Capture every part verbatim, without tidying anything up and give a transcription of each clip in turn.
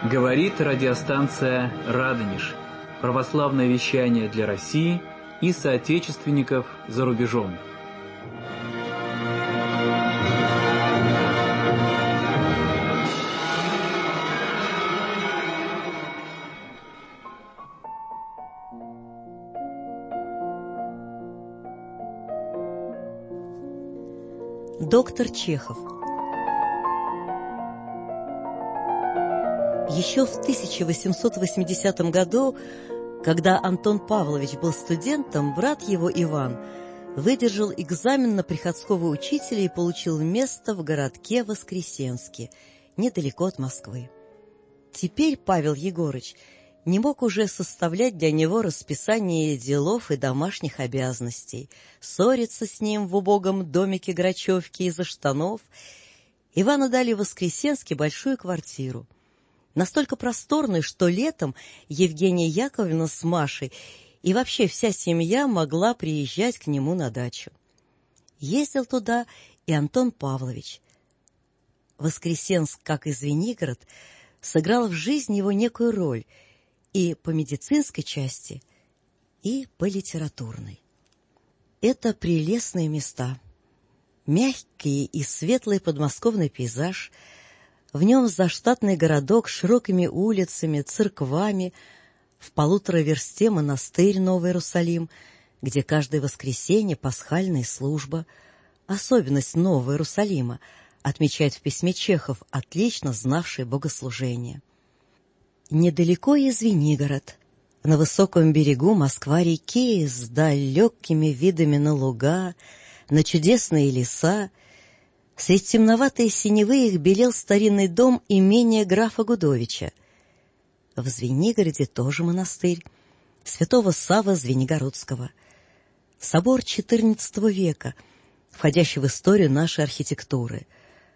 Говорит радиостанция «Радонеж». Православное вещание для России и соотечественников за рубежом. Доктор Чехов. Еще в тысяча восемьсот восьмидесятом году, когда Антон Павлович был студентом, брат его Иван выдержал экзамен на приходского учителя и получил место в городке Воскресенске, недалеко от Москвы. Теперь Павел Егорыч не мог уже составлять для него расписание делов и домашних обязанностей, ссориться с ним в убогом домике Грачевки из-за штанов. Ивану дали в Воскресенске большую квартиру, настолько просторную, что летом Евгения Яковлевна с Машей и вообще вся семья могла приезжать к нему на дачу. Ездил туда и Антон Павлович. Воскресенск, как и Звенигород, сыграл в жизни его некую роль и по медицинской части, и по литературной. Это прелестные места, мягкий и светлый подмосковный пейзаж. В нем заштатный городок с широкими улицами, церквами, в полутора версте монастырь Новый Иерусалим, где каждое воскресенье пасхальная служба. Особенность Нового Иерусалима отмечает в письме Чехов, отлично знавший богослужение. Недалеко и Звенигород, на высоком берегу Москва-реки, с далекими видами на луга, на чудесные леса. Средь темноватой синевы их белел старинный дом имения графа Гудовича. В Звенигороде тоже монастырь святого Саввы Звенигородского. Собор четырнадцатого века, входящий в историю нашей архитектуры.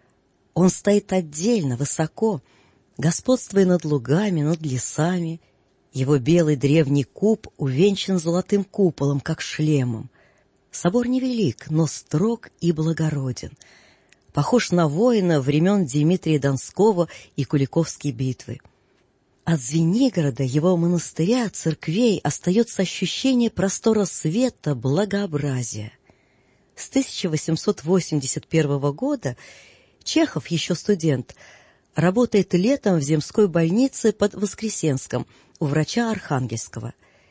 Он стоит отдельно, высоко, господствуя над лугами, над лесами. Его белый древний куб увенчан золотым куполом, как шлемом. Собор невелик, но строг и благороден. Похож на воина времен Дмитрия Донского и Куликовской битвы. От Звенигорода, его монастыря, церквей остается ощущение простора света, благообразия. С тысяча восемьсот восемьдесят первого года Чехов, еще студент, работает летом в земской больнице под Воскресенском у врача Архангельского.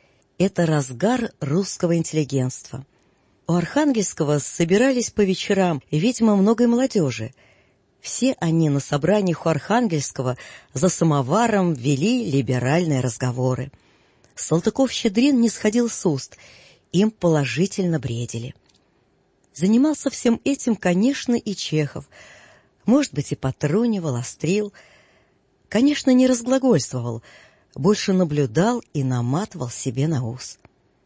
Это разгар русского интеллигентства. У Архангельского собирались по вечерам, видимо, много молодежи. Все они на собраниях у Архангельского за самоваром вели либеральные разговоры. Салтыков-Щедрин не сходил с уст, им положительно бредили. Занимался всем этим, конечно, и Чехов. Может быть, и потрунивал, острил. Конечно, не разглагольствовал, больше наблюдал и наматывал себе на ус.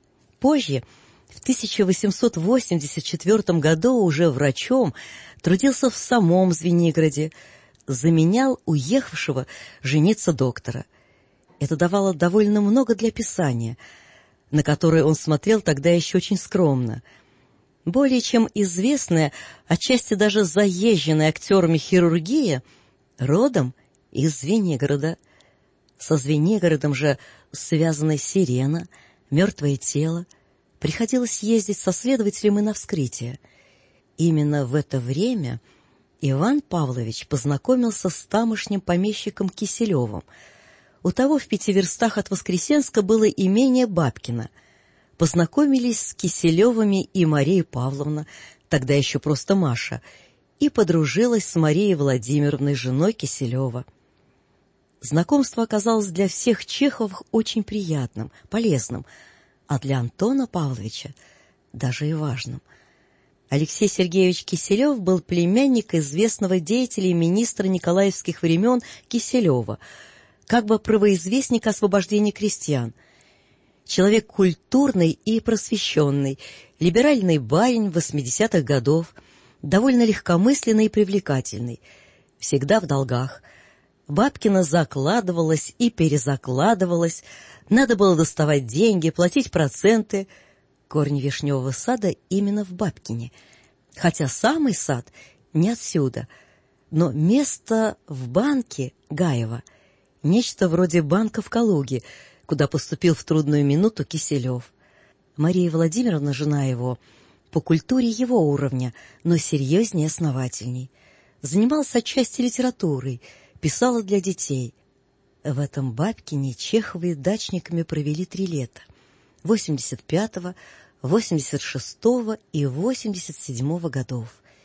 Позже, в тысяча восемьсот восемьдесят четвёртом году, уже врачом, трудился в самом Звенигороде, заменял уехавшего жениться доктора. Это давало довольно много для писания, на которое он смотрел тогда еще очень скромно. Более чем известная, отчасти даже заезженная актерами хирургия, родом из Звенигорода. Со Звенигородом же связаны «Сирена», «Мертвое тело». Приходилось ездить со следователем и на вскрытие. Именно в это время Иван Павлович познакомился с тамошним помещиком Киселевым. У того в пяти верстах от Воскресенска было имение Бабкино. Познакомились с Киселевыми и Мария Павловна, тогда еще просто Маша, и подружилась с Марией Владимировной, женой Киселева. Знакомство оказалось для всех Чеховых очень приятным, полезным, а для Антона Павловича даже и важным. Алексей Сергеевич Киселев был племянник известного деятеля и министра николаевских времен Киселева, как бы правоизвестник освобождения крестьян. Человек культурный и просвещенный, либеральный барин восьмидесятых годов, довольно легкомысленный и привлекательный, всегда в долгах. Бабкина закладывалась и перезакладывалась, надо было доставать деньги, платить проценты. Корень вишневого сада именно в Бабкине, хотя самый сад не отсюда, но место в банке Гаева Нечто вроде банка в Калуге, куда поступил в трудную минуту Киселев. Мария Владимировна, жена его, по культуре его уровня, но серьезнее и основательней. Занималась отчасти литературой, писала для детей. В этом Бабкине Чеховы дачниками провели три лета — восемьдесят пятого, восемьдесят шестого и восемьдесят седьмого годов.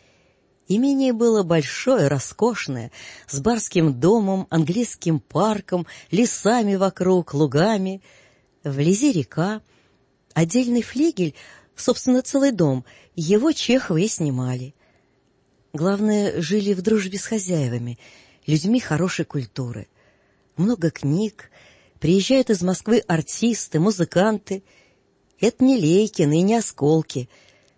Имение было большое, роскошное, с барским домом, английским парком, лесами вокруг, лугами. Вблизи река, отдельный флигель, собственно, целый дом, его Чеховы и снимали. Главное, жили в дружбе с хозяевами, людьми хорошей культуры. Много книг, приезжают из Москвы артисты, музыканты. Это не Лейкины и не Осколки.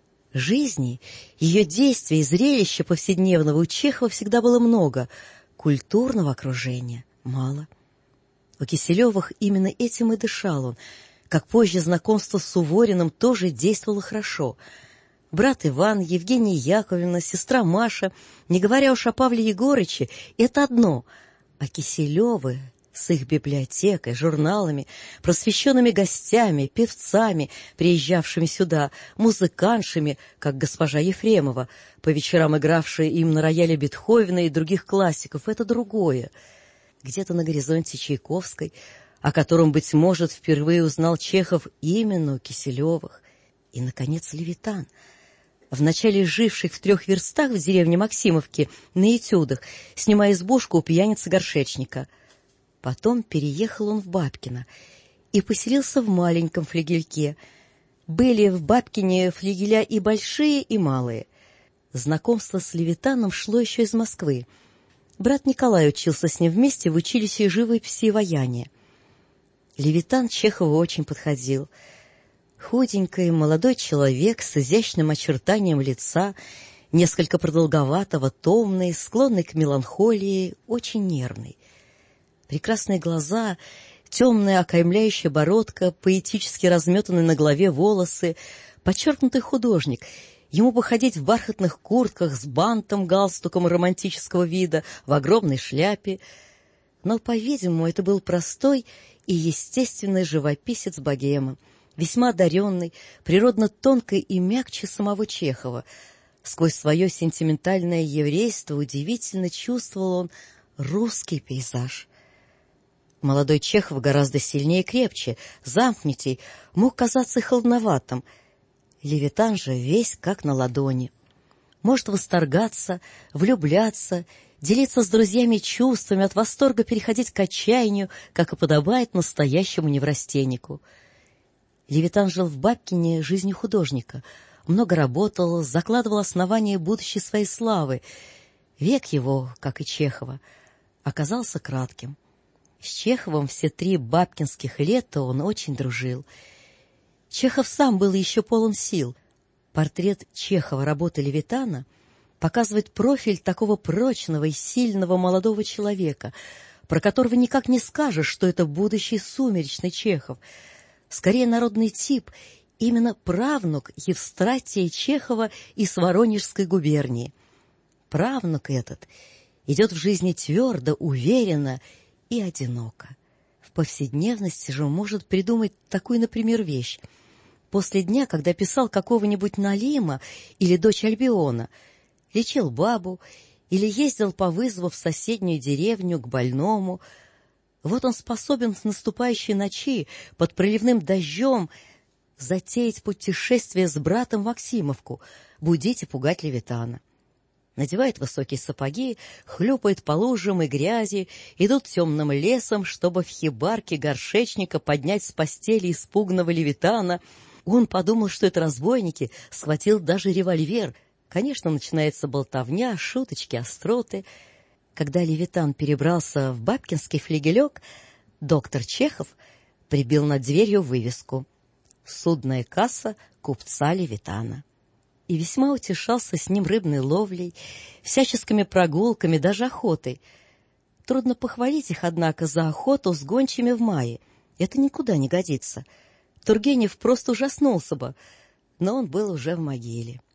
Жизни, ее действий и зрелища повседневного у Чехова всегда было много, культурного окружения мало. У Киселевых именно этим и дышал он, как позже знакомство с Сувориным тоже действовало хорошо. Брат Иван, Евгения Яковлевна, сестра Маша, не говоря уж о Павле Егорыче, это одно, а Киселевы с их библиотекой, журналами, просвещенными гостями, певцами, приезжавшими сюда, музыкантшами, как госпожа Ефремова, по вечерам игравшая им на рояле Бетховена и других классиков, это другое. Где-то на горизонте Чайковской, о котором, быть может, впервые узнал Чехов именно у Киселевых. И, наконец, Левитан, вначале живший в трех верстах в деревне Максимовки на этюдах, снимая избушку у пьяницы-горшечника. Потом переехал он в Бабкино и поселился в маленьком флигельке. Были в Бабкине флигеля и большие, и малые. Знакомство с Левитаном шло еще из Москвы. Брат Николай учился с ним вместе в училище живописи и ваяния. Левитан Чехову очень подходил. Худенький молодой человек с изящным очертанием лица, несколько продолговатого, томный, склонный к меланхолии, очень нервный. Прекрасные глаза, темная окаймляющая бородка, поэтически разметанные на голове волосы, подчеркнутый художник. Ему бы ходить в бархатных куртках с бантом, галстуком романтического вида, в огромной шляпе. Но, по-видимому, это был простой и естественный живописец богемы, весьма одаренный, природно тонкой и мягче самого Чехова. Сквозь свое сентиментальное еврейство удивительно чувствовал он русский пейзаж. Молодой Чехов гораздо сильнее и крепче, замкнутей, мог казаться холодноватым. Левитан же весь как на ладони. Может восторгаться, влюбляться, делиться с друзьями чувствами, от восторга переходить к отчаянию, как и подобает настоящему неврастеннику. Левитан жил в Бабкине жизнью художника, много работал, закладывал основания будущей своей славы. Век его, как и Чехова, оказался кратким. С Чеховым все три бабкинских лета он очень дружил. Чехов сам был еще полон сил. Портрет Чехова работы Левитана показывает профиль такого прочного и сильного молодого человека, про которого никак не скажешь, что это будущий сумеречный Чехов. Скорее народный тип, именно правнук Евстратия Чехова из Воронежской губернии. Правнук этот идет в жизни твердо, уверенно и одиноко. В повседневности же может придумать такую, например, вещь. После дня, когда писал какого-нибудь Налима или дочь Альбиона, лечил бабу или ездил по вызову в соседнюю деревню к больному, вот он способен в наступающей ночи под проливным дождем затеять путешествие с братом в Максимовку, будить и пугать Левитана. Надевает высокие сапоги, хлюпает по лужам и грязи, идут темным лесом, чтобы в хибарке горшечника поднять с постели испуганного Левитана. Он подумал, что это разбойники, схватил даже револьвер. Конечно, начинается болтовня, шуточки, остроты. Когда Левитан перебрался в бабкинский флигелек, доктор Чехов прибил над дверью вывеску «Судная касса купца Левитана». И весьма утешался с ним рыбной ловлей, всяческими прогулками, даже охотой. Трудно похвалить их, однако, за охоту с гончими в мае. Это никуда не годится. Тургенев просто ужаснулся бы, но он был уже в могиле.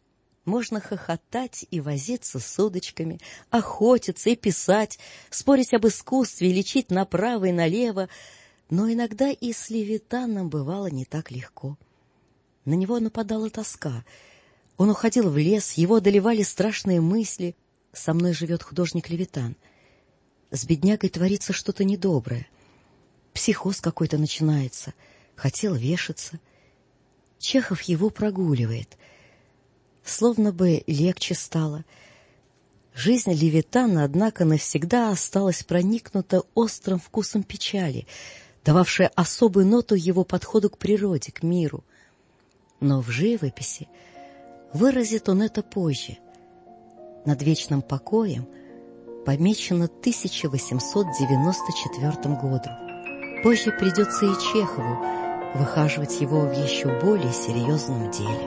Можно хохотать и возиться с удочками, охотиться и писать, спорить об искусстве и лечить направо и налево, но иногда и с Левитаном бывало не так легко. На него нападала тоска. Он уходил в лес, его одолевали страшные мысли. Со мной живет художник Левитан. С беднягой творится что-то недоброе. Психоз какой-то начинается. Хотел вешаться. Чехов его прогуливает. Словно бы легче стало. Жизнь Левитана, однако, навсегда осталась проникнута острым вкусом печали, дававшая особую ноту его подходу к природе, к миру. Но в живописи выразит он это позже. Над вечным покоем помечено тысяча восемьсот девяносто четвёртым годом. Позже придется и Чехову выхаживать его в еще более серьезном деле.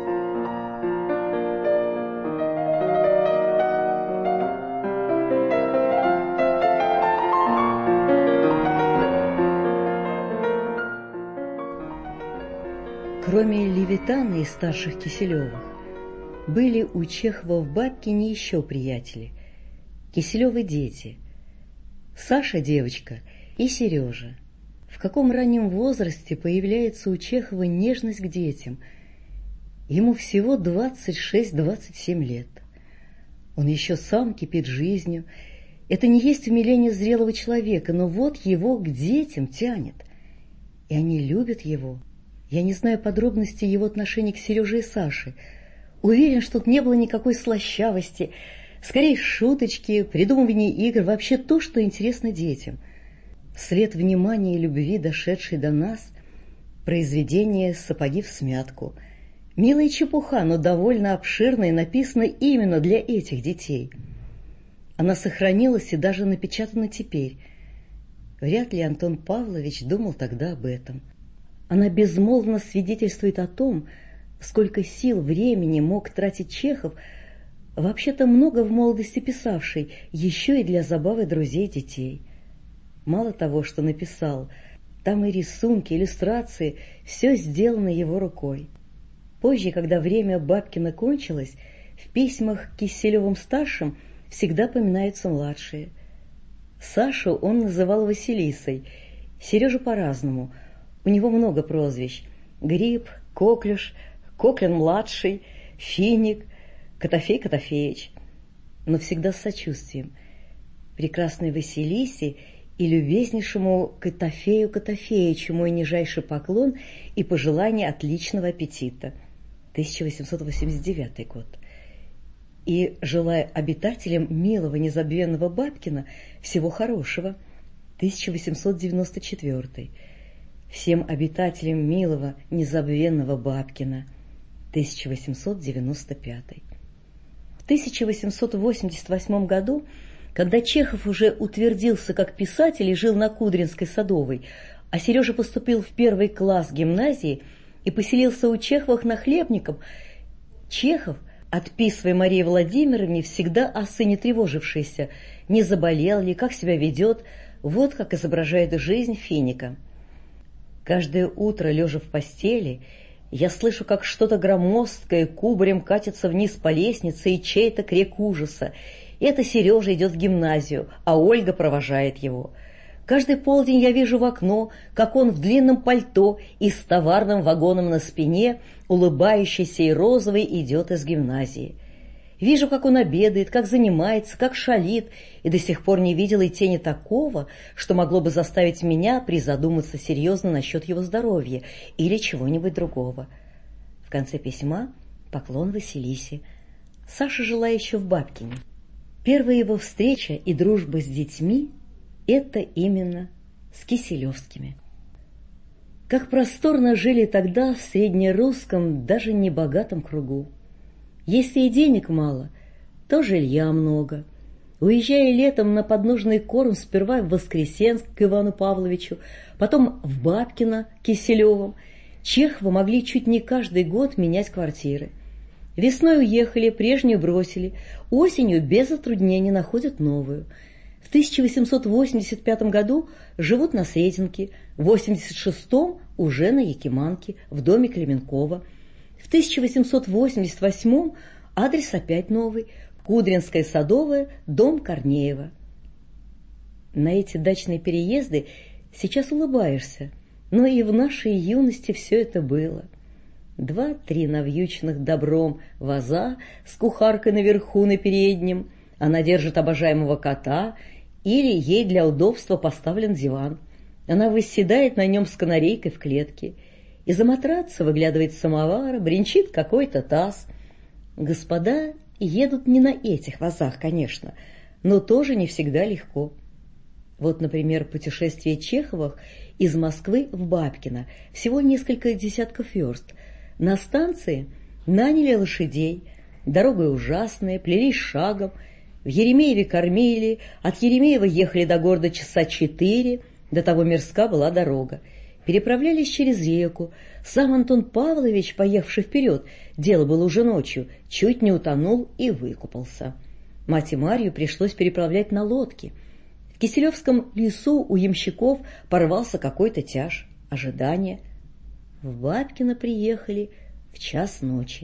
Кроме Левитана и старших Киселевых, были у Чехова в Бабкине еще приятели. Киселевы дети. Саша девочка и Сережа. В каком раннем возрасте появляется у Чехова нежность к детям. Ему всего двадцать шесть - двадцать семь лет. Он еще сам кипит жизнью. Это не есть умиление зрелого человека, но вот его к детям тянет. И они любят его. Я не знаю подробностей его отношений к Сереже и Саше. Уверен, что тут не было никакой слащавости, скорее шуточки, придумывание игр, вообще то, что интересно детям. След внимания и любви, дошедший до нас, произведение «Сапоги всмятку». Милая чепуха, но довольно обширная, написана именно для этих детей. Она сохранилась и даже напечатана теперь. Вряд ли Антон Павлович думал тогда об этом. Она безмолвно свидетельствует о том, сколько сил, времени мог тратить Чехов, вообще-то много в молодости писавший, еще и для забавы друзей детей. Мало того, что написал, там и рисунки, иллюстрации, все сделано его рукой. Позже, когда время Бабкина кончилось, в письмах к Киселевым-старшим всегда поминаются младшие. Сашу он называл Василисой, Сережу по-разному. У него много прозвищ: Гриб, Коклюш, Коклин-младший, Финик, Котофей Котофеич. Но всегда с сочувствием. Прекрасной Василисе и любезнейшему Котофею Котофеичу мой нижайший поклон и пожелание отличного аппетита. тысяча восемьсот восемьдесят девятый год. И желаю обитателям милого незабвенного Бабкина всего хорошего. тысяча восемьсот девяносто четвёртый. Всем обитателям милого незабвенного Бабкина. тысяча восемьсот девяносто пятый. В тысяча восемьсот восемьдесят восьмом году, когда Чехов уже утвердился как писатель и жил на Кудринской Садовой, а Сережа поступил в первый класс гимназии и поселился у Чеховых нахлебником, Чехов, отписывая Марии Владимировне, всегда о сыне тревожившийся, не заболел ли, как себя ведет, вот как изображает жизнь Финика. Каждое утро, лежа в постели, я слышу, как что-то громоздкое кубарем катится вниз по лестнице, и чей-то крик ужаса. Это Сережа идет в гимназию, а Ольга провожает его. Каждый полдень я вижу в окно, как он в длинном пальто и с товарным вагоном на спине, улыбающийся и розовый, идет из гимназии. Вижу, как он обедает, как занимается, как шалит, и до сих пор не видела и тени такого, что могло бы заставить меня призадуматься серьезно насчет его здоровья или чего-нибудь другого. В конце письма поклон Василисе. Саша жила еще в Бабкине. Первая его встреча и дружба с детьми — это именно с Киселевскими. Как просторно жили тогда в среднерусском, даже небогатом кругу. Если и денег мало, то жилья много. Уезжая летом на подножный корм сперва в Воскресенск к Ивану Павловичу, потом в Бабкино к Киселевым, Чеховы могли чуть не каждый год менять квартиры. Весной уехали, прежнюю бросили, осенью без затруднений находят новую. В тысяча восемьсот восемьдесят пятом году живут на Сретенке, в восемьдесят шестом уже на Якиманке, в доме Клименкова. В тысяча восемьсот восемьдесят восьмом Адрес опять новый. Кудринская, Садовая, дом Корнеева. На эти дачные переезды сейчас улыбаешься, но и в нашей юности все это было. Два-три навьюченных добром ваза с кухаркой наверху на переднем. Она держит обожаемого кота, или ей для удобства поставлен диван. Она восседает на нем с канарейкой в клетке. Из-за матраца выглядывает самовар, бренчит какой-то таз. Господа едут не на этих вазах, конечно, но тоже не всегда легко. Вот, например, путешествие Чеховых из Москвы в Бабкино, всего несколько десятков верст. На станции наняли лошадей, дорога ужасная, плелись шагом, в Еремееве кормили, от Еремеева ехали до города часа четыре, до того мирска была дорога. Переправлялись через реку. Сам Антон Павлович, поехавший вперед, дело было уже ночью, чуть не утонул и выкупался. Мать и Марью пришлось переправлять на лодке. В Киселевском лесу у ямщиков порвался какой-то тяж. Ожидание. В Бабкино приехали в час ночи.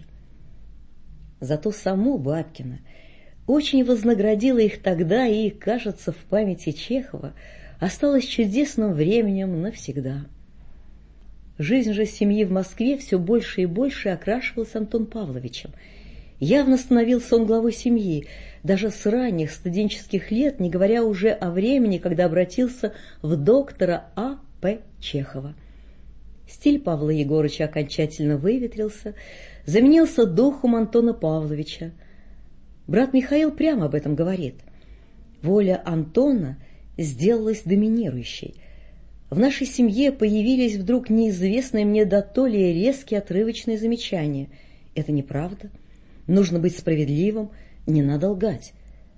Зато само Бабкино очень вознаградило их тогда и, кажется, в памяти Чехова осталось чудесным временем навсегда. Жизнь же семьи в Москве все больше и больше окрашивалась Антон Павловичем. Явно становился он главой семьи, даже с ранних студенческих лет, не говоря уже о времени, когда обратился в доктора А П Чехова. Стиль Павла Егорыча окончательно выветрился, заменился духом Антона Павловича. Брат Михаил прямо об этом говорит. Воля Антона сделалась доминирующей. В нашей семье появились вдруг неизвестные мне дотоле резкие отрывочные замечания. Это неправда. Нужно быть справедливым, не надо лгать.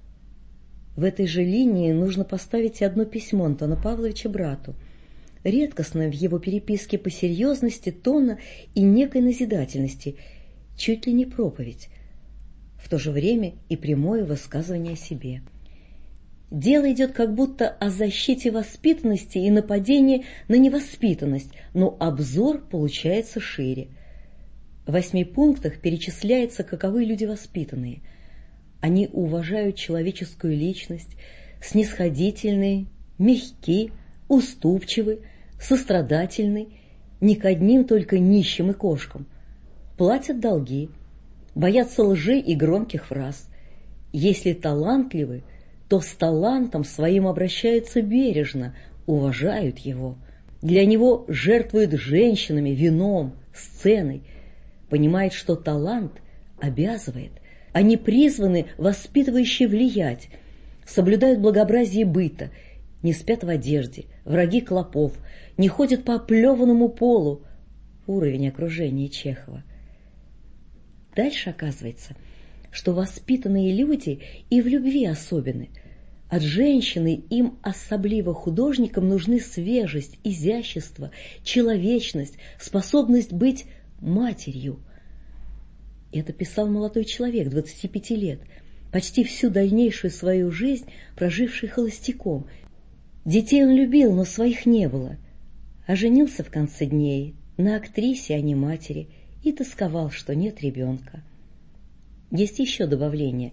В этой же линии нужно поставить и одно письмо Антона Павловича брату, редкостное в его переписке по серьезности, тона и некой назидательности, чуть ли не проповедь, в то же время и прямое высказывание о себе. Дело идет как будто о защите воспитанности и нападении на невоспитанность, но обзор получается шире. В восьми пунктах перечисляется, каковы люди воспитанные. Они уважают человеческую личность, снисходительны, мягки, уступчивы, сострадательны, не к одним только нищим и кошкам, платят долги, боятся лжи и громких фраз. Если талантливы, то с талантом своим обращаются бережно, уважают его. Для него жертвуют женщинами, вином, сценой. Понимает, что талант обязывает. Они призваны воспитывающе влиять, соблюдают благообразие быта, не спят в одежде, враги клопов, не ходят по оплеванному полу. Уровень окружения Чехова. Дальше оказывается, что воспитанные люди и в любви особенны. От женщины им, особливо художникам, нужны свежесть, изящество, человечность, способность быть матерью. Это писал молодой человек, двадцати пяти лет, почти всю дальнейшую свою жизнь проживший холостяком. Детей он любил, но своих не было, а женился в конце дней на актрисе, а не матери, и тосковал, что нет ребенка. Есть еще добавление.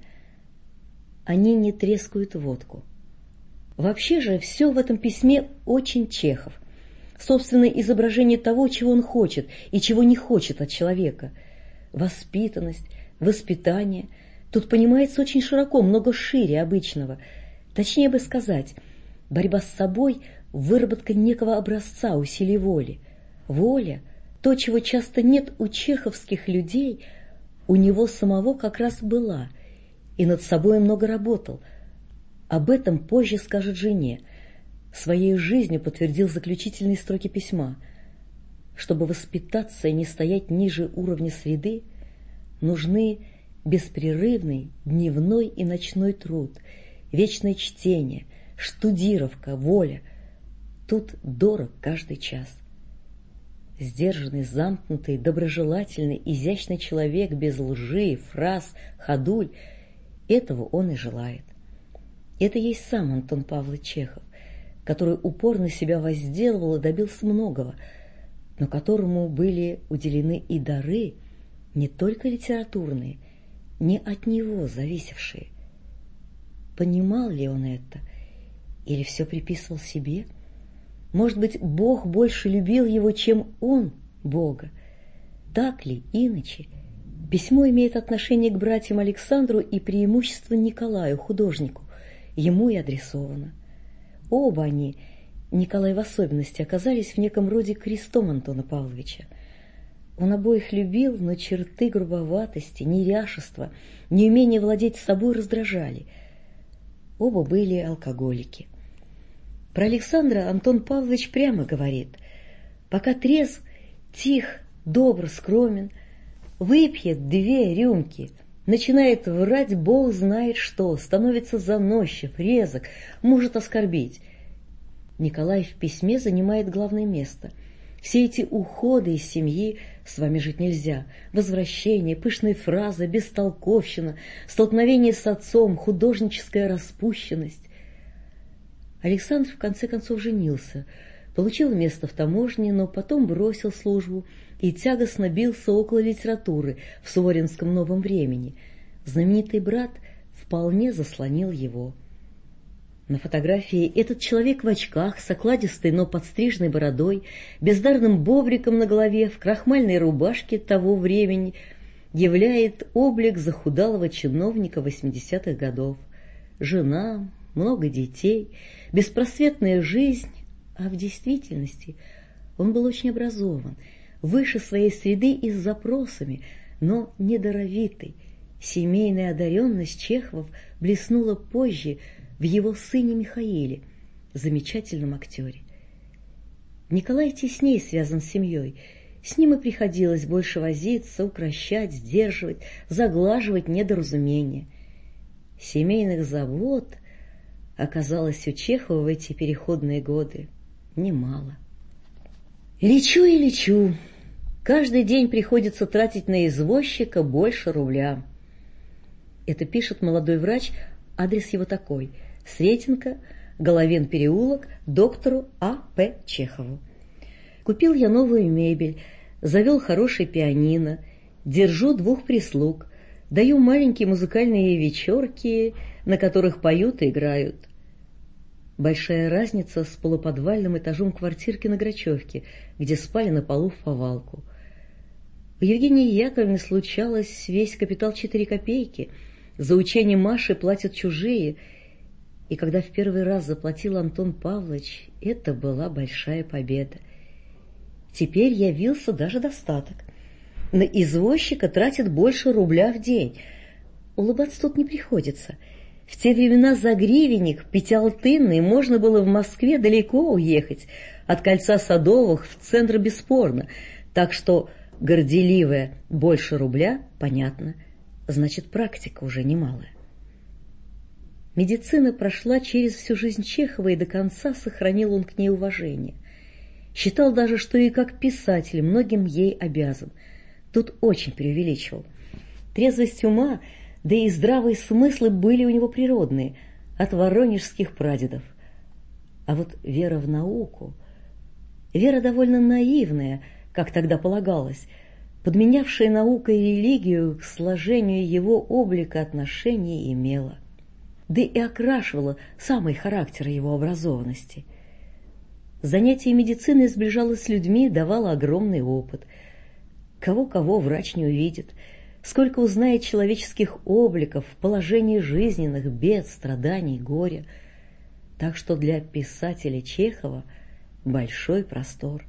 Они не трескают водку. Вообще же все в этом письме очень Чехов. Собственное изображение того, чего он хочет и чего не хочет от человека. Воспитанность, воспитание. Тут понимается очень широко, много шире обычного. Точнее бы сказать, борьба с собой, выработка некого образца усилий воли. Воля, то, чего часто нет у чеховских людей, у него самого как раз была, и над собой много работал. Об этом позже скажет жене. Своей жизнью подтвердил заключительные строки письма. Чтобы воспитаться и не стоять ниже уровня среды, нужны беспрерывный дневной и ночной труд, вечное чтение, штудировка, воля. Тут дорог каждый час. Сдержанный, замкнутый, доброжелательный, изящный человек без лжи, фраз, ходуль — этого он и желает. Это есть сам Антон Павлович Чехов, который упорно себя возделывал и добился многого, но которому были уделены и дары не только литературные, не от него зависевшие. Понимал ли он это? Или все приписывал себе? Может быть, Бог больше любил его, чем он Бога? Так ли, иначе? Письмо имеет отношение к братьям Александру и преимущественно Николаю, художнику. Ему и адресовано. Оба они, Николай в особенности, оказались в неком роде крестом Антона Павловича. Он обоих любил, но черты грубоватости, неряшества, неумение владеть собой раздражали. Оба были алкоголики. Про Александра Антон Павлович прямо говорит: пока трезв, тих, добр, скромен, выпьет две рюмки, начинает врать бог знает что, становится заносчив, резок, может оскорбить. Николай в письме занимает главное место. Все эти уходы из семьи, с вами жить нельзя, возвращение, пышные фразы, бестолковщина, столкновение с отцом, художническая распущенность. Александр в конце концов женился, получил место в таможне, но потом бросил службу и тягостно бился около литературы в Суворинском Новом Времени. Знаменитый брат вполне заслонил его. На фотографии этот человек в очках, с окладистой, но подстриженной бородой, бездарным бобриком на голове, в крахмальной рубашке того времени, являет облик захудалого чиновника восьмидесятых годов. Жена, много детей, беспросветная жизнь, а в действительности он был очень образован, выше своей среды и с запросами, но недаровитый. Семейная одаренность Чехов блеснула позже в его сыне Михаиле, замечательном актере. Николай теснее связан с семьей, с ним и приходилось больше возиться, укрощать, сдерживать, заглаживать недоразумения. Семейных забот оказалось у Чехова в эти переходные годы немало. Лечу и лечу. Каждый день приходится тратить на извозчика больше рубля. Это пишет молодой врач, адрес его такой: Сретенка, Головин переулок, доктору А П Чехову. Купил я новую мебель, завел хороший пианино, держу двух прислуг, даю маленькие музыкальные вечерки, на которых поют и играют. Большая разница с полуподвальным этажом квартирки на Грачевке, где спали на полу в повалку. У Евгении Яковлевны случалось весь капитал четыре копейки, за учение Маши платят чужие, и когда в первый раз заплатил Антон Павлович, это была большая победа. Теперь явился даже достаток. На извозчика тратит больше рубля в день. Улыбаться тут не приходится. В те времена за гривенник пятиалтынный можно было в Москве далеко уехать, от кольца Садовых в центр бесспорно, так что горделивая больше рубля, понятно, значит, практика уже немалая. Медицина прошла через всю жизнь Чехова, и до конца сохранил он к ней уважение. Считал даже, что и как писатель многим ей обязан. Тут очень преувеличивал. Трезвость ума, да и здравые смыслы были у него природные, от воронежских прадедов. А вот вера в науку, вера довольно наивная, как тогда полагалось, подменявшая наукой и религию, к сложению его облика отношения имела, да и окрашивала самый характер его образованности. Занятие медициной сближало с людьми, давало огромный опыт. Кого-кого врач не увидит, сколько узнает человеческих обликов, положений жизненных, бед, страданий, горя. Так что для писателя Чехова большой простор.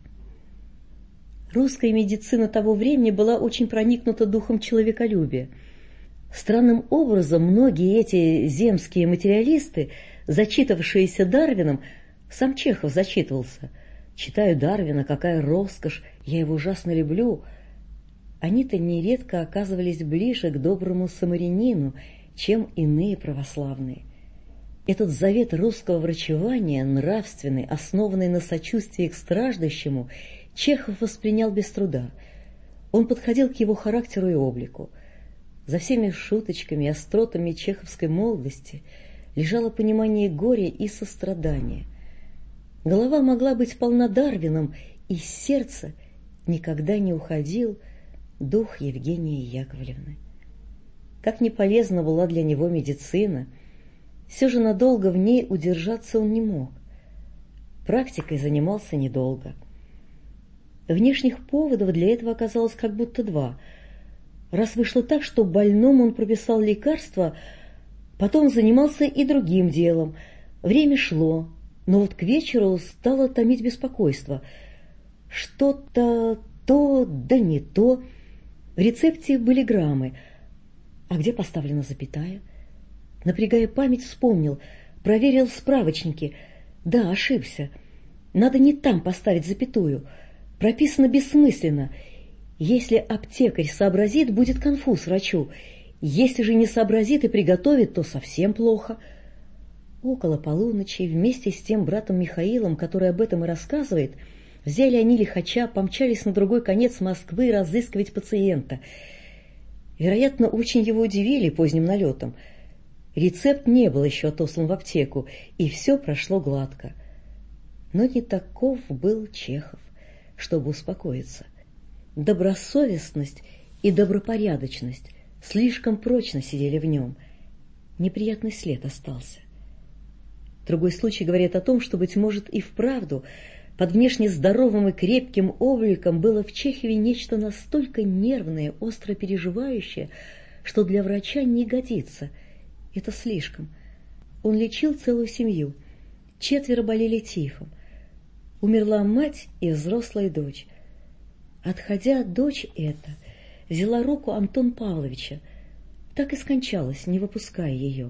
Русская медицина того времени была очень проникнута духом человеколюбия. Странным образом многие эти земские материалисты, зачитавшиеся Дарвином, сам Чехов зачитывался: «Читаю Дарвина, какая роскошь, я его ужасно люблю», они-то нередко оказывались ближе к доброму самарянину, чем иные православные. Этот завет русского врачевания, нравственный, основанный на сочувствии к страждущему, Чехов воспринял без труда. Он подходил к его характеру и облику. За всеми шуточками и остротами чеховской молодости лежало понимание горя и сострадания. Голова могла быть полна Дарвином, из сердца никогда не уходил дух Евгении Яковлевны. как не полезна была для него медицина, все же надолго в ней удержаться он не мог. Практикой занимался недолго. Внешних поводов для этого оказалось как будто два. Раз вышло так, что больному он прописал лекарства, потом занимался и другим делом. Время шло, но вот к вечеру стало томить беспокойство. Что-то то, да не то. В рецепте были граммы. А где поставлена запятая? Напрягая память, вспомнил, проверил справочники. Да, ошибся. Надо не там поставить запятую. Прописано бессмысленно. Если аптекарь сообразит, будет конфуз врачу. Если же не сообразит и приготовит, то совсем плохо. Около полуночи вместе с тем братом Михаилом, который об этом и рассказывает, взяли они лихача, помчались на другой конец Москвы разыскивать пациента. Вероятно, очень его удивили поздним налетом. Рецепт не был еще отослан в аптеку, и все прошло гладко. Но не таков был Чехов, чтобы успокоиться. Добросовестность и добропорядочность слишком прочно сидели в нем. Неприятный след остался. Другой случай говорит о том, что, быть может, и вправду под внешне здоровым и крепким обликом было в Чехове нечто настолько нервное, остро переживающее, что для врача не годится. Это слишком. Он лечил целую семью. Четверо болели тифом. Умерла мать и взрослая дочь. Отходя, дочь эта взяла руку Антона Павловича, так и скончалась, не выпуская ее.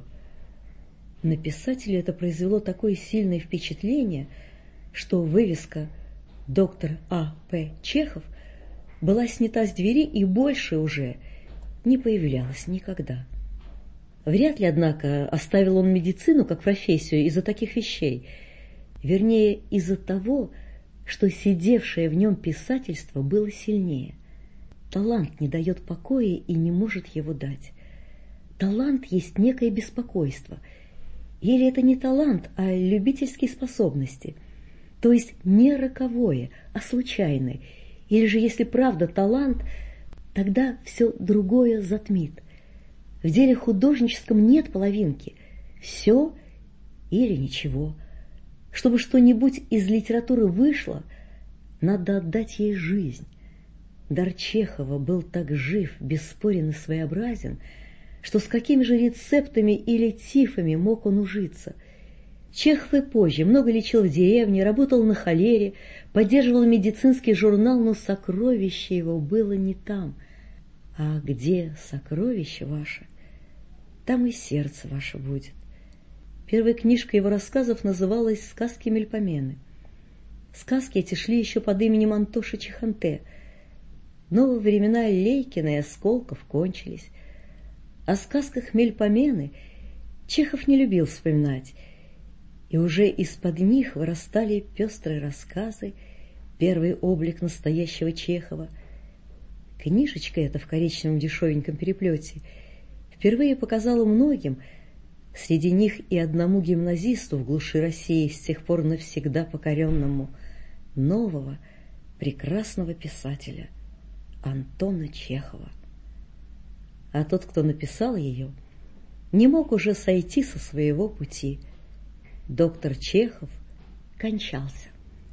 На писателя это произвело такое сильное впечатление, что вывеска «Доктор А П Чехов» была снята с двери и больше уже не появлялась никогда. Вряд ли, однако, оставил он медицину как профессию из-за таких вещей, вернее, из-за того, что сидевшее в нем писательство было сильнее. Талант не дает покоя и не может его дать. Талант есть некое беспокойство. Или это не талант, а любительские способности, то есть не роковое, а случайное. Или же, если правда талант, тогда все другое затмит. В деле художническом нет половинки. Все или ничего. Чтобы что-нибудь из литературы вышло, надо отдать ей жизнь. Дар Чехова был так жив, бесспорен и своеобразен, что с какими же рецептами или тифами мог он ужиться. Чехов и позже много лечил в деревне, работал на холере, поддерживал медицинский журнал, но сокровище его было не там. А где сокровище ваше, там и сердце ваше будет. Первая книжка его рассказов называлась «Сказки Мельпомены». Сказки эти шли еще под именем Антоши Чеханте, но во времена Лейкина и Осколков кончились. О сказках Мельпомены Чехов не любил вспоминать, и уже из-под них вырастали пестрые рассказы, первый облик настоящего Чехова. Книжечка эта в коричневом дешевеньком переплете впервые показала многим, среди них и одному гимназисту в глуши России, с тех пор навсегда покоренному, нового, прекрасного писателя Антона Чехова. А тот, кто написал ее, не мог уже сойти со своего пути. Доктор Чехов кончался.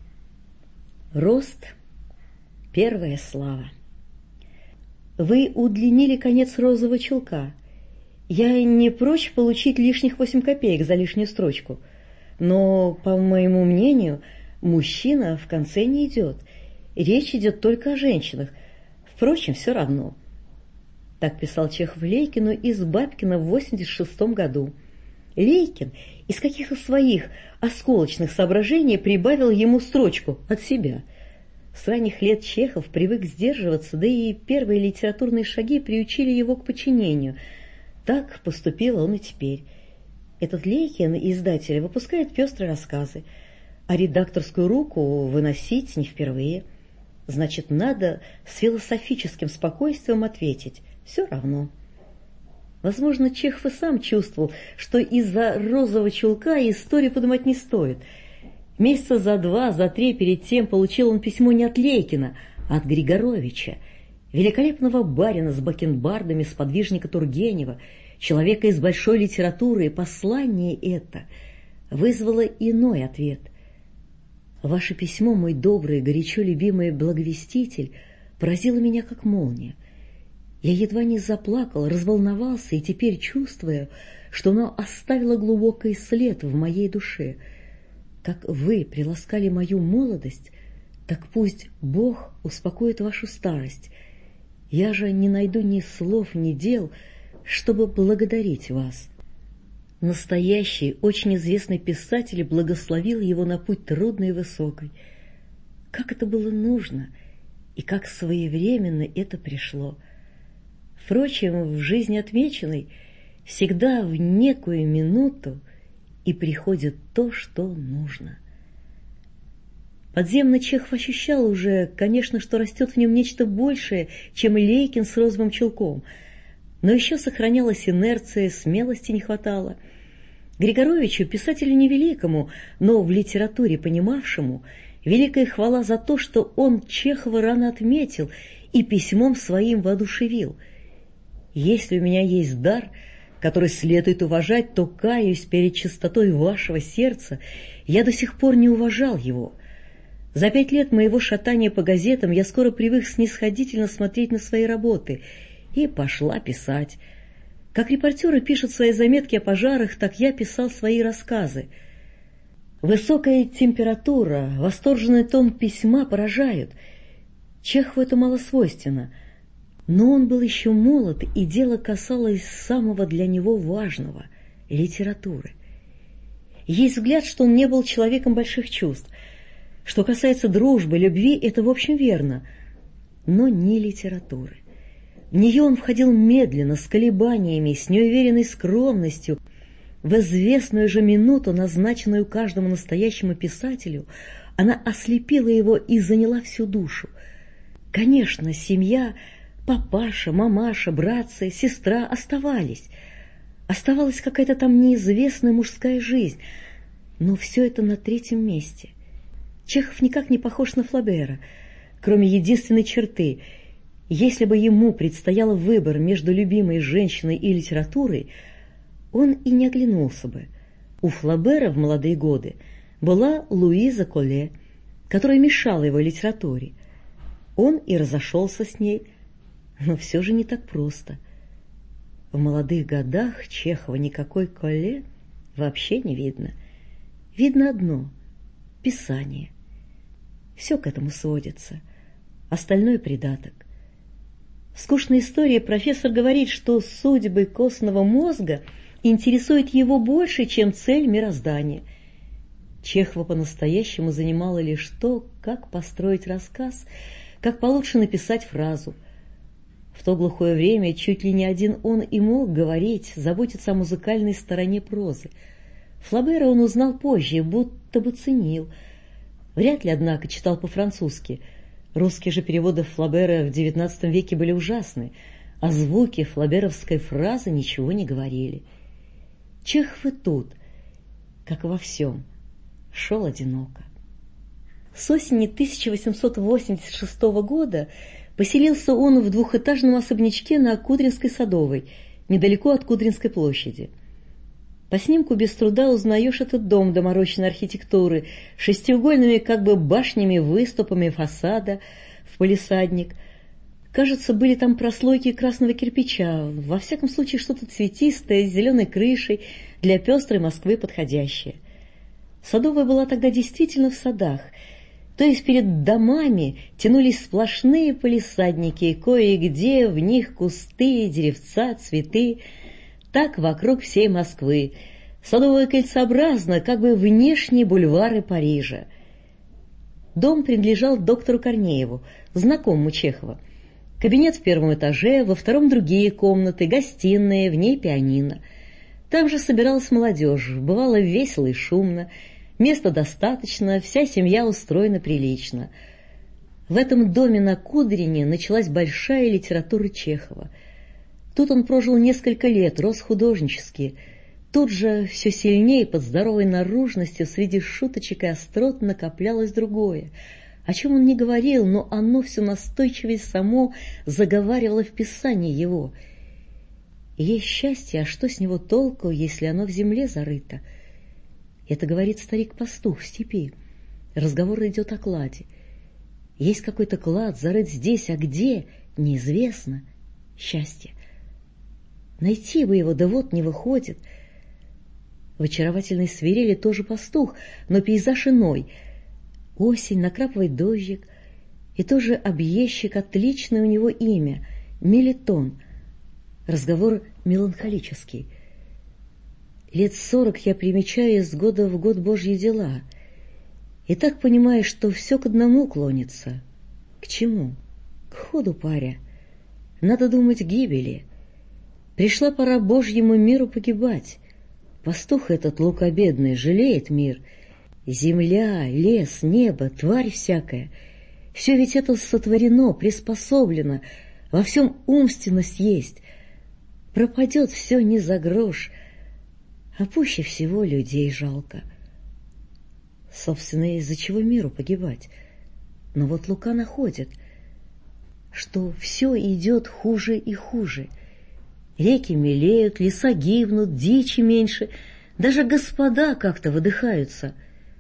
Рост, первая слава. Вы удлинили конец розового чулка. Я не прочь получить лишних восемь копеек за лишнюю строчку, но, по моему мнению, мужчина в конце не идет. Речь идет только о женщинах. Впрочем, все равно. Так писал Чехов Лейкину из Бабкина в восемьдесят шестом году. Лейкин из каких-то своих осколочных соображений прибавил ему строчку от себя. С ранних лет Чехов привык сдерживаться, да и первые литературные шаги приучили его к подчинению. Так поступил он и теперь. Этот Лейкин, издатель, выпускает пестрые рассказы, а редакторскую руку выносить не впервые. Значит, надо с философическим спокойствием ответить: все равно. Возможно, Чехов и сам чувствовал, что из-за розового чулка историю поднимать не стоит. Месяца за два, за три перед тем получил он письмо не от Лейкина, а от Григоровича. великолепного барина с бакенбардами, сподвижника Тургенева, человека из большой литературы, и послание это вызвало иной ответ. Ваше письмо, мой добрый, горячо любимый благовеститель, поразило меня как молния. Я едва не заплакал, разволновался, и теперь чувствую, что оно оставило глубокий след в моей душе. Как вы приласкали мою молодость, так пусть Бог успокоит вашу старость. Я же не найду ни слов, ни дел, чтобы благодарить вас. Настоящий, очень известный писатель благословил его на путь трудный и высокий. Как это было нужно, и как своевременно это пришло. Впрочем, в жизни отмеченной всегда в некую минуту и приходит то, что нужно. Подземный Чехов ощущал уже, конечно, что растет в нем нечто большее, чем Лейкин с розовым чулком, но еще сохранялась инерция, смелости не хватало. Григоровичу, писателю невеликому, но в литературе понимавшему, великая хвала за то, что он Чехова рано отметил и письмом своим воодушевил. Если у меня есть дар, который следует уважать, то, каюсь перед чистотой вашего сердца, я до сих пор не уважал его. За пять лет моего шатания по газетам я скоро привык снисходительно смотреть на свои работы и пошла писать. Как репортеры пишут свои заметки о пожарах, так я писал свои рассказы. Высокая температура, восторженный тон письма поражают. Чехову это мало свойственно, но он был еще молод, и дело касалось самого для него важного — литературы. Есть взгляд, что он не был человеком больших чувств. Что касается дружбы, любви, это в общем верно, но не литературы. В нее он входил медленно, с колебаниями, с неуверенной скромностью. В известную же минуту, назначенную каждому настоящему писателю, она ослепила его и заняла всю душу. Конечно, семья, папаша, мамаша, братцы, сестра оставались. Оставалась какая-то там неизвестная мужская жизнь, но все это на третьем месте. Чехов никак не похож на Флабера, кроме единственной черты. Если бы ему предстоял выбор между любимой женщиной и литературой, он и не оглянулся бы. У Флабера в молодые годы была Луиза Колле, которая мешала его литературе. Он и разошелся с ней, но все же не так просто. В молодых годах Чехова никакой Колле вообще не видно. Видно одно — писание. Все к этому сводится, остальное придаток. В скучной истории профессор говорит, что судьбы костного мозга интересуют его больше, чем цель мироздания. Чехова по-настоящему занимало лишь то, как построить рассказ, как получше написать фразу. В то глухое время чуть ли не один он и мог говорить, заботиться о музыкальной стороне прозы. Флабера он узнал позже, будто бы ценил. Вряд ли, однако, читал по-французски. Русские же переводы Флабера в девятнадцатом веке были ужасны, а звуки флаберовской фразы ничего не говорили. Чехов и тут, как во всем, шел одиноко. С осени тысяча восемьсот восемьдесят шестого года поселился он в двухэтажном особнячке на Кудринской Садовой, недалеко от Кудринской площади. По снимку без труда узнаешь этот дом доморощенной архитектуры, шестиугольными как бы башнями, выступами фасада в палисадник. Кажется, были там прослойки красного кирпича, во всяком случае что-то цветистое, с зеленой крышей, для пестрой Москвы подходящее. Садовая была тогда действительно в садах, то есть перед домами тянулись сплошные палисадники, кое-где в них кусты, деревца, цветы. Так вокруг всей Москвы, садовое кольцеобразно, как бы внешние бульвары Парижа. Дом принадлежал доктору Корнееву, знакомому Чехова. Кабинет в первом этаже, во втором другие комнаты, гостиная, в ней пианино. Там же собиралась молодежь, бывало весело и шумно, места достаточно, вся семья устроена прилично. В этом доме на Кудрине началась большая литература Чехова. Тут он прожил несколько лет, рос художнически. Тут же все сильнее под здоровой наружностью среди шуточек и острот накоплялось другое о чем он не говорил, но оно все настойчивее само заговаривало в Писании его. Есть счастье, а что с него толку, если оно в земле зарыто? Это говорит старик-пастух в степи. Разговор идет о кладе. Есть какой-то клад, зарыт здесь, а где — неизвестно. Счастье. Найти бы его, да вот не выходит. В очаровательной свирели тоже пастух, но пейзаж иной. Осень, накрапывает дождик, и тоже объездчик, отличное у него имя — Мелитон. Разговор меланхолический. Лет сорок я примечаю из года в год Божьи дела, и так понимаю, что все к одному клонится. К чему? К ходу паря. Надо думать гибели. Пришла пора Божьему миру погибать. Пастух этот лукобедный жалеет мир. Земля, лес, небо, тварь всякая. Все ведь это сотворено, приспособлено, во всем умственность есть. Пропадет все не за грош, а пуще всего людей жалко. Собственно, из-за чего миру погибать? Но вот Лука находит, что все идет хуже и хуже. Реки мелеют, леса гибнут, дичи меньше, даже господа как-то выдыхаются.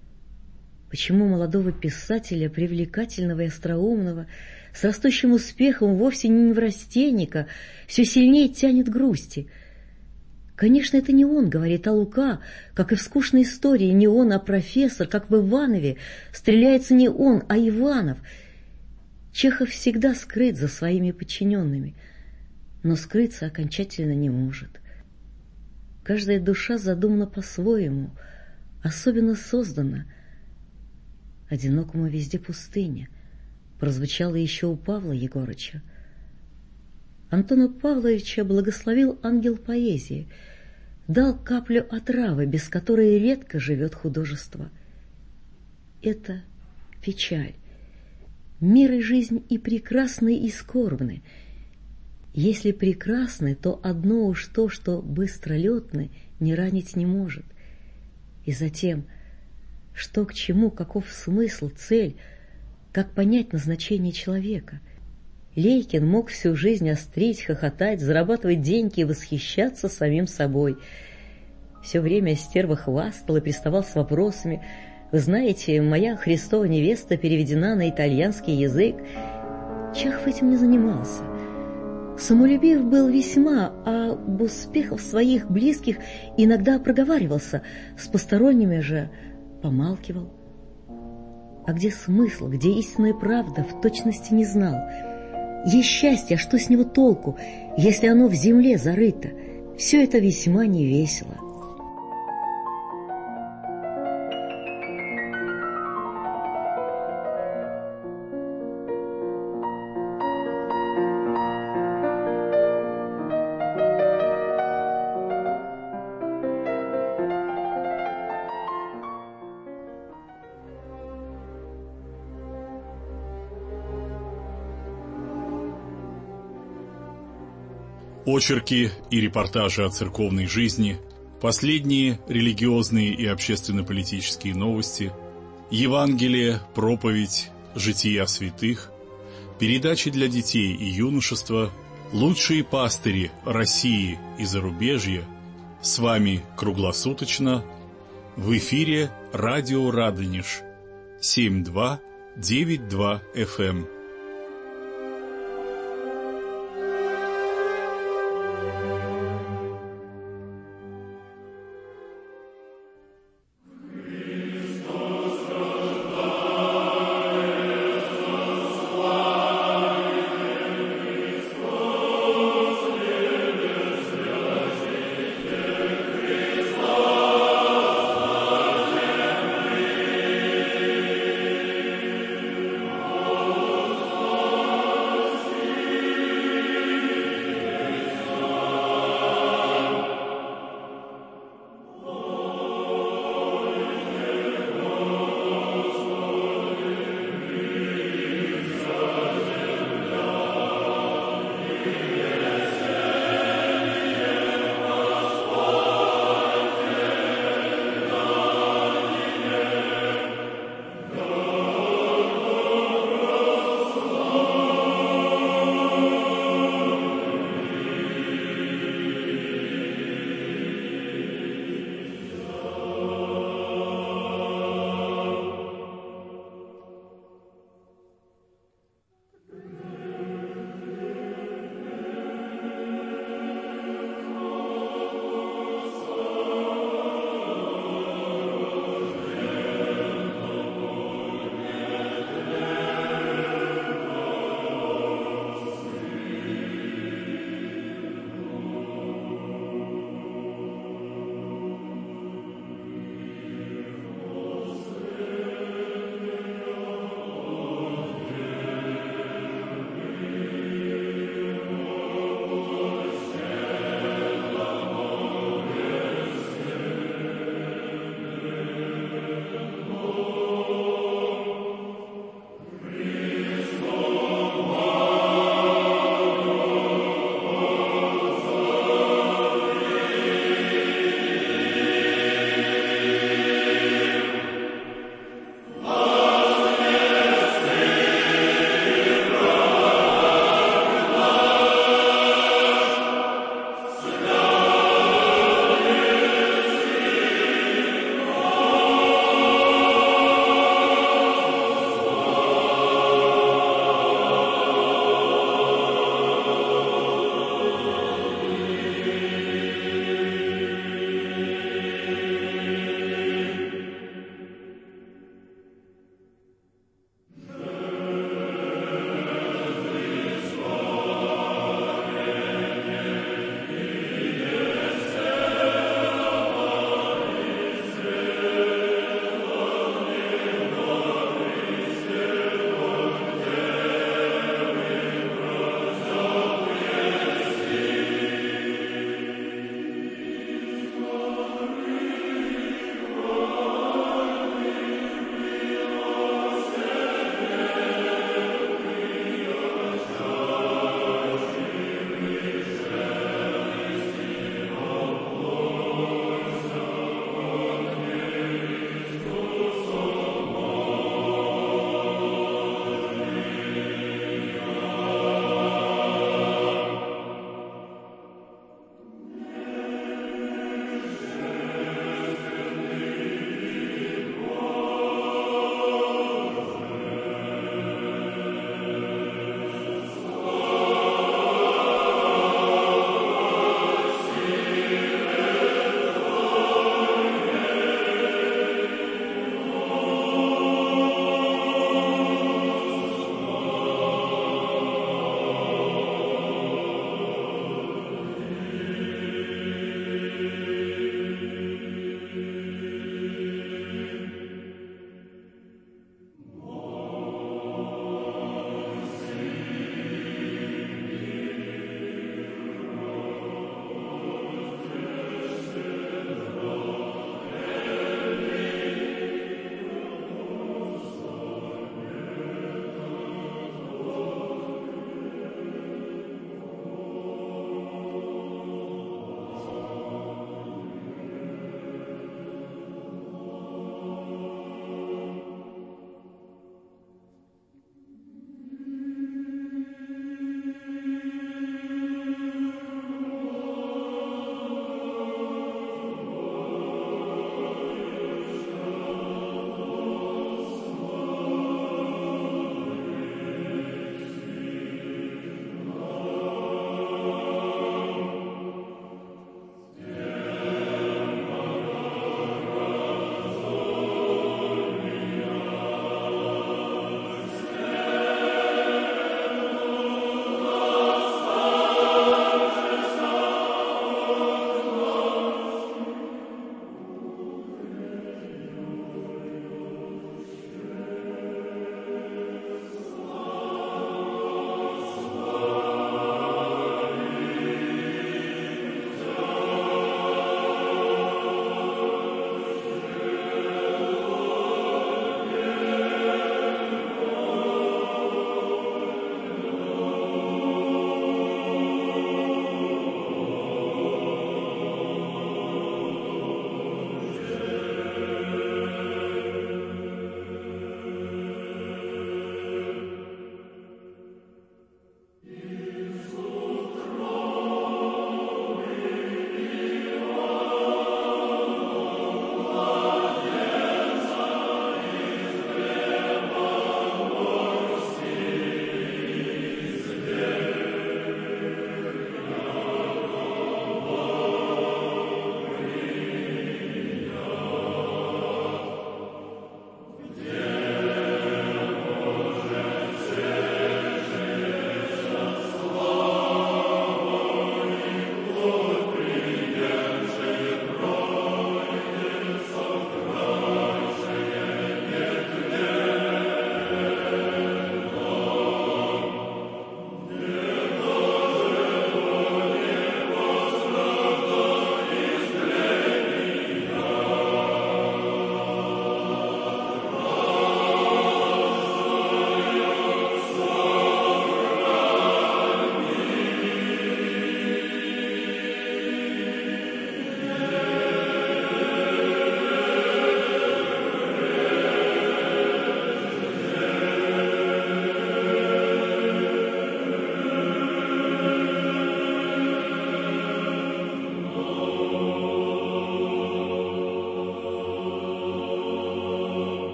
Почему молодого писателя, привлекательного и остроумного, с растущим успехом вовсе не неврастенника, все сильнее тянет к грусти? Конечно, это не он говорит, а Лука, как и в скучной истории, не он, а профессор, как в Иванове, стреляется не он, а Иванов. Чехов всегда скрыт за своими подчиненными, но скрыться окончательно не может. Каждая душа задумана по-своему, особенно создана. Одинокому везде пустыня, прозвучало еще у Павла Егорыча. Антона Павловича благословил ангел поэзии, дал каплю отравы, без которой редко живет художество. Это печаль. Мир и жизнь и прекрасны, и скорбны. Если прекрасны, то одно уж то, что быстролетны, не ранить не может. И затем, что к чему, каков смысл, цель, как понять назначение человека? Лейкин мог всю жизнь острить, хохотать, зарабатывать деньги и восхищаться самим собой. Все время стерва хвастал и приставал с вопросами: «Вы знаете, моя Христова невеста переведена на итальянский язык». Чехов этим не занимался. Самолюбив был весьма, а об успехах своих близких иногда проговаривался, с посторонними же помалкивал. А где смысл, где истинная правда, в точности не знал. Есть счастье, а что с него толку, если оно в земле зарыто? Все это весьма невесело. Очерки и репортажи о церковной жизни, последние религиозные и общественно-политические новости, Евангелие, проповедь, жития святых, передачи для детей и юношества, лучшие пастыри России и зарубежья. С вами круглосуточно в эфире радио Радонеж семь два девять два эф эм. Oh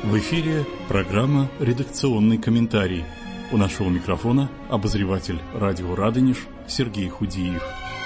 В эфире программа «Редакционный комментарий». У нашего микрофона обозреватель радио «Радонеж» Сергей Худиев.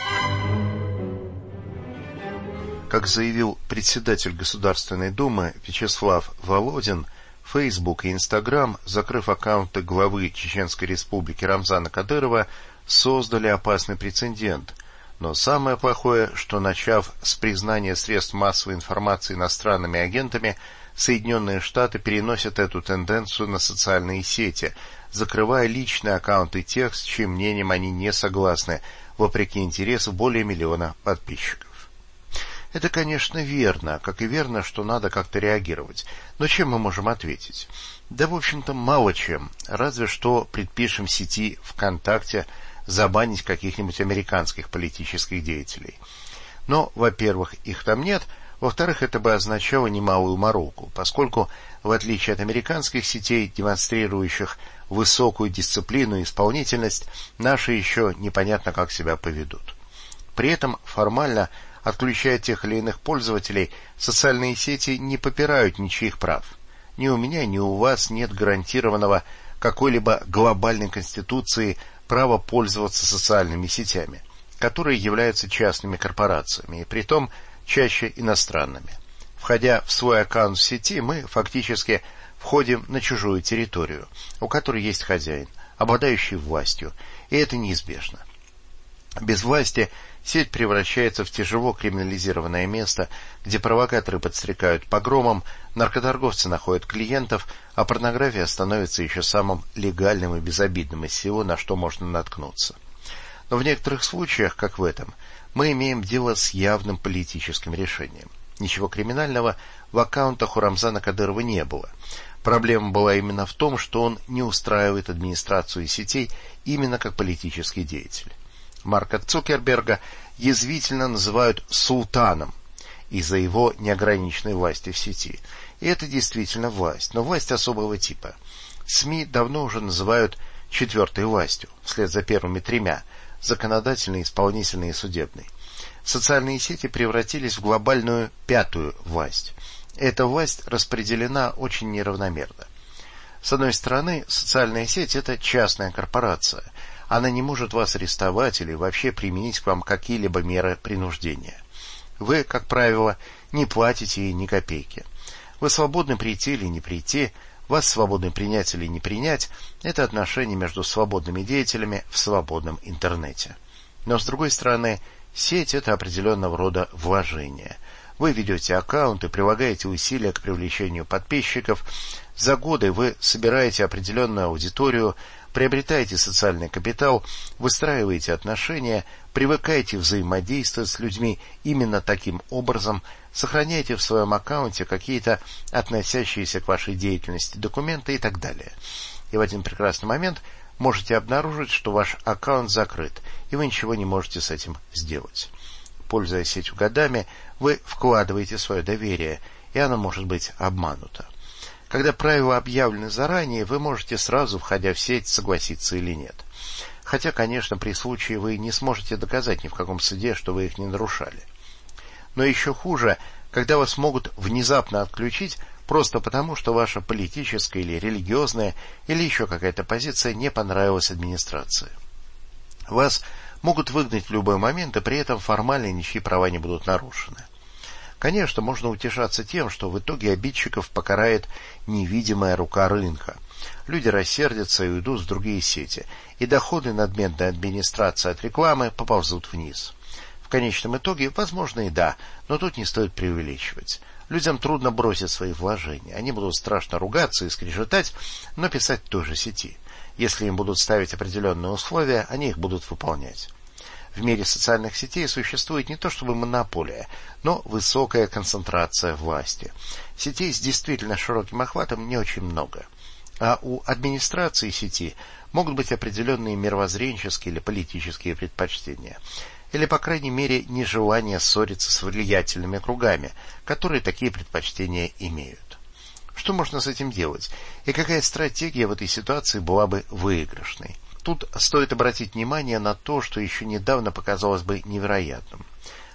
Как заявил председатель Государственной Думы Вячеслав Володин, Facebook и Instagram, закрыв аккаунты главы Чеченской Республики Рамзана Кадырова, создали опасный прецедент. Но самое плохое, что, начав с признания средств массовой информации иностранными агентами, Соединенные Штаты переносят эту тенденцию на социальные сети, закрывая личные аккаунты тех, с чьим мнением они не согласны, вопреки интересу более миллиона подписчиков. Это, конечно, верно, как и верно, что надо как-то реагировать. Но чем мы можем ответить? Да, в общем-то, мало чем, разве что предпишем сети ВКонтакте забанить каких-нибудь американских политических деятелей. Но, во-первых, их там нет, во-вторых, это бы означало немалую мороку, поскольку, в отличие от американских сетей, демонстрирующих высокую дисциплину и исполнительность, наши еще непонятно как себя поведут. При этом формально, отключая тех или иных пользователей, социальные сети не попирают ничьих прав. Ни у меня, ни у вас нет гарантированного какой-либо глобальной конституции права пользоваться социальными сетями, которые являются частными корпорациями, и притом чаще иностранными. Входя в свой аккаунт в сети, мы фактически входим на чужую территорию, у которой есть хозяин, обладающий властью, и это неизбежно. Без власти сеть превращается в тяжело криминализированное место, где провокаторы подстрекают погромом, наркоторговцы находят клиентов, а порнография становится еще самым легальным и безобидным из всего, на что можно наткнуться. Но в некоторых случаях, как в этом, мы имеем дело с явным политическим решением. Ничего криминального в аккаунтах у Рамзана Кадырова не было. Проблема была именно в том, что он не устраивает администрацию сетей именно как политический деятель. Марка Цукерберга язвительно называют «султаном» из-за его неограниченной власти в сети. И это действительно власть, но власть особого типа. СМИ давно уже называют четвертой властью, вслед за первыми тремя – законодательной, исполнительной и судебной. Социальные сети превратились в глобальную пятую власть. Эта власть распределена очень неравномерно. С одной стороны, социальная сеть – это частная корпорация. Она не может вас арестовать или вообще применить к вам какие-либо меры принуждения. Вы, как правило, не платите ей ни копейки. Вы свободны прийти или не прийти, вас свободны принять или не принять – это отношения между свободными деятелями в свободном интернете. Но, с другой стороны, сеть – это определенного рода вложение. Вы ведете аккаунты, прилагаете усилия к привлечению подписчиков. За годы вы собираете определенную аудиторию, приобретаете социальный капитал, выстраиваете отношения, привыкаете взаимодействовать с людьми именно таким образом, сохраняете в своем аккаунте какие-то относящиеся к вашей деятельности документы и так далее. И в один прекрасный момент можете обнаружить, что ваш аккаунт закрыт, и вы ничего не можете с этим сделать. Пользуясь этими годами, вы вкладываете свое доверие, и оно может быть обмануто. Когда правила объявлены заранее, вы можете сразу, входя в сеть, согласиться или нет. Хотя, конечно, при случае вы не сможете доказать ни в каком суде, что вы их не нарушали. Но еще хуже, когда вас могут внезапно отключить, просто потому, что ваша политическая или религиозная или еще какая-то позиция не понравилась администрации. Вас могут выгнать в любой момент, и при этом формально ничьи права не будут нарушены. Конечно, можно утешаться тем, что в итоге обидчиков покарает невидимая рука рынка. Люди рассердятся и уйдут в другие сети, и доходы надменной администрации от рекламы поползут вниз. В конечном итоге, возможно, и да, но тут не стоит преувеличивать. Людям трудно бросить свои вложения, они будут страшно ругаться и скрежетать, но писать в той же сети. Если им будут ставить определенные условия, они их будут выполнять. В мире социальных сетей существует не то чтобы монополия, но высокая концентрация власти. Сетей с действительно широким охватом не очень много. А у администрации сети могут быть определенные мировоззренческие или политические предпочтения. Или, по крайней мере, нежелание ссориться с влиятельными кругами, которые такие предпочтения имеют. Что можно с этим делать? И какая стратегия в этой ситуации была бы выигрышной? Тут стоит обратить внимание на то, что еще недавно показалось бы невероятным.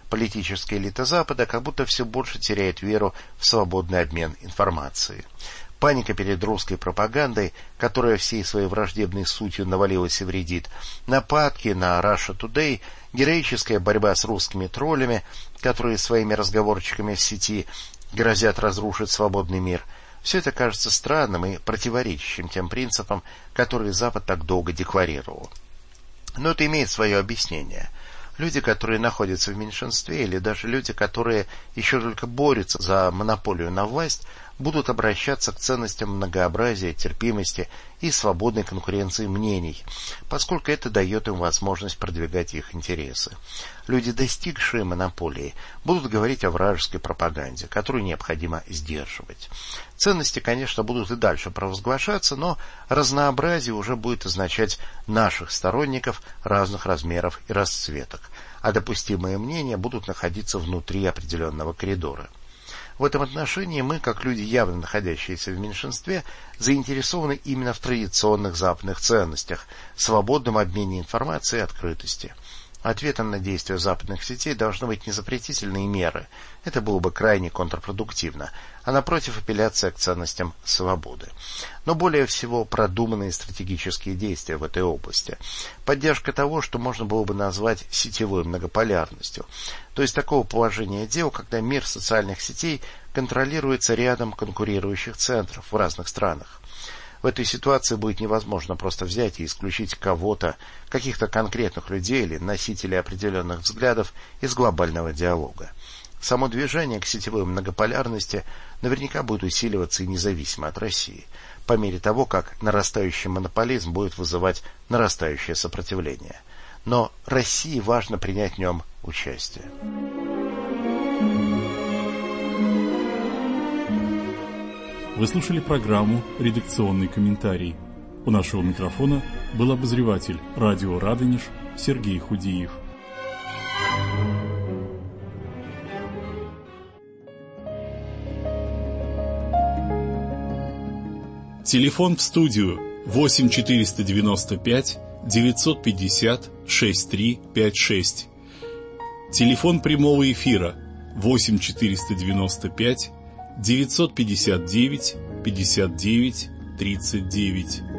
Политическая элита Запада как будто все больше теряет веру в свободный обмен информацией. паника перед русской пропагандой, которая всей своей враждебной сутью навалилась и вредит, нападки на Russia Today, героическая борьба с русскими троллями, которые своими разговорчиками в сети грозят разрушить свободный мир. Все это кажется странным и противоречащим тем принципам, которые Запад так долго декларировал. Но это имеет свое объяснение. Люди, которые находятся в меньшинстве, или даже люди, которые еще только борются за монополию на власть, будут обращаться к ценностям многообразия, терпимости и свободной конкуренции мнений, поскольку это дает им возможность продвигать их интересы. Люди, достигшие монополии, будут говорить о вражеской пропаганде, которую необходимо сдерживать. Ценности, конечно, будут и дальше провозглашаться, но разнообразие уже будет означать наших сторонников разных размеров и расцветок, а допустимые мнения будут находиться внутри определенного коридора. В этом отношении мы, как люди, явно находящиеся в меньшинстве, заинтересованы именно в традиционных западных ценностях, свободном обмене информацией и открытости. Ответом на действия западных сетей должны быть не запретительные меры, это было бы крайне контрпродуктивно, а напротив апелляция к ценностям свободы. Но более всего продуманные стратегические действия в этой области. Поддержка того, что можно было бы назвать сетевой многополярностью, то есть такого положения дел, когда мир социальных сетей контролируется рядом конкурирующих центров в разных странах. В этой ситуации будет невозможно просто взять и исключить кого-то, каких-то конкретных людей или носителей определенных взглядов из глобального диалога. Само движение к сетевой многополярности наверняка будет усиливаться и независимо от России, по мере того, как нарастающий монополизм будет вызывать нарастающее сопротивление. Но России важно принять в нем участие. Вы слушали программу «Редакционный комментарий». У нашего микрофона был обозреватель радио «Радонеж» Сергей Худиев. Телефон в студию восемь четыреста девяносто пять девятьсот пятьдесят шестьдесят три пятьдесят шесть. Телефон прямого эфира восемь четыреста девяносто пять девятьсот пятьдесят девять пятьдесят девять тридцать девять.